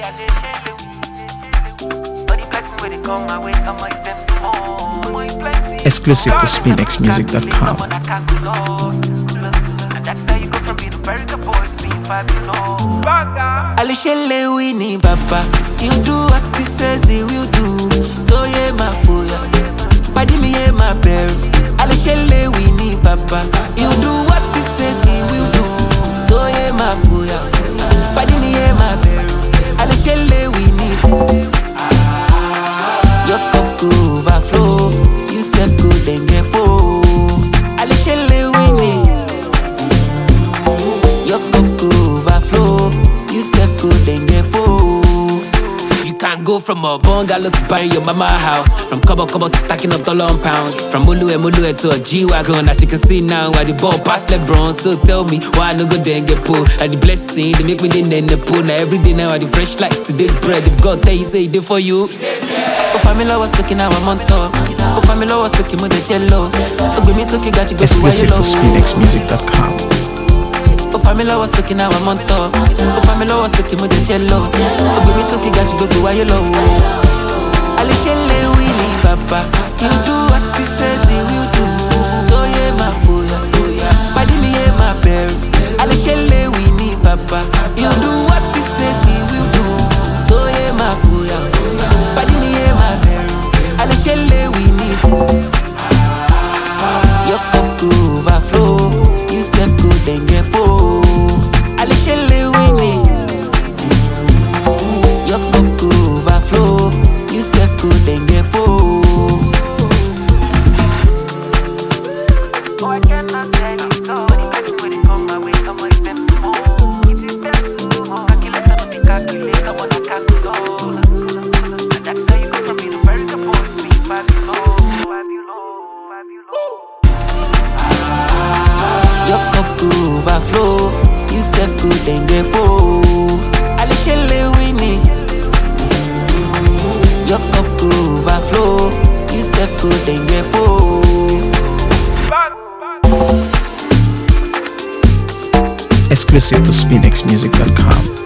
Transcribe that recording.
Exclusive to SpinXmusic.com. Alishele wini baba, you do what he says he will do. So yeah my fool, body me yeah my bear. Alishele wini baba, you do what he says he will do. So yeah my fool, body me yeah my bear. Alishele wini, your cup go overflow. You said good and get po. Alishele wini, your cup go overflow. You said good and get po. You can't go from a bungalow to buying your mama house. From Kobo to stacking up dollar and pounds. From Mulue to a G-Wagon. As you can see now, I the ball past LeBron. So tell me why I no go there and get pulled. And the blessing, they make me in the pool. Now every day now I the fresh like today's bread. If God tell you, say it for you. Oh, family was looking now I'm on top. Oh, family was looking with the jello. Oh, give me so got you go Exclusive to SpinXmusic.com. Oh, family was looking now I'm on top. Oh, family was looking with the jello. Oh, baby, so got you go to why you low. Alishele wini papa, you do what he says he will do. So yeah, my fool, body me yeah my bear. Alishele wini papa, you do what he says he will do. So yeah, my fool, body me yeah my bear. Alishele wini, your cup go overflow. You said good and get po. Alishele wini, your cup go overflow. You said good and get po. Oh, I cannot let it go. When it come my way, come on, step more. If you step too more, calculate, I don't calculate, I wanna calculate. And that's how you go from being a very good boy, me, Babylon. Your cup go overflow. You said good and get po. Alishele wini. Your cup go overflow. You said good and get po. Exclusive to SpinXmusic.com.